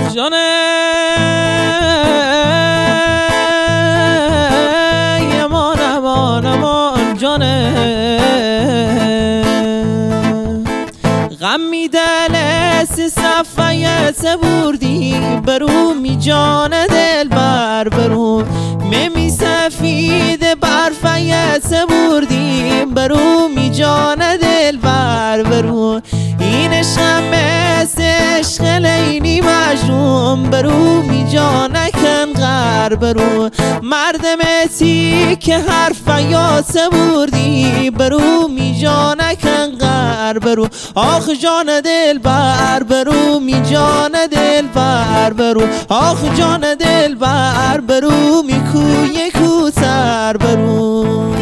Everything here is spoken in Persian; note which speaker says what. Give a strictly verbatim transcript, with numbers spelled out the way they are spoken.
Speaker 1: جانه امان امان امان جانه غم میدلس صفایه سبوردی برو می جان دل بر برو ممی سفید برفایه سبوردی برو می جان دل بر برو این شمس عشق لینی مجنون برو می جانکن غر برو مردمتی که حرف یا سبوردی برو می جانکن غر برو آخ جان دل بر برو می جان دل بر برو آخ جان دل بر برو می کوی کوتر برو